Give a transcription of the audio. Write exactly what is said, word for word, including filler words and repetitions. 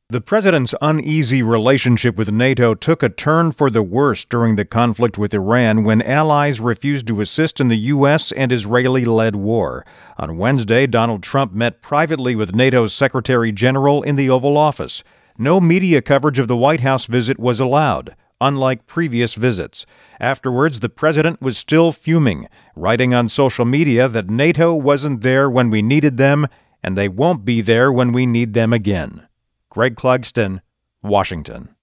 The president's uneasy relationship with NATO took a turn for the worse during the conflict with Iran when allies refused to assist in the U S and Israeli-led war. On Wednesday, Donald Trump met privately with NATO's Secretary General in the Oval Office. No media coverage of the White House visit was allowed, unlike previous visits. Afterwards, the president was still fuming, writing on social media that NATO wasn't there when we needed them, and they won't be there when we need them again. Greg Clugston, Washington.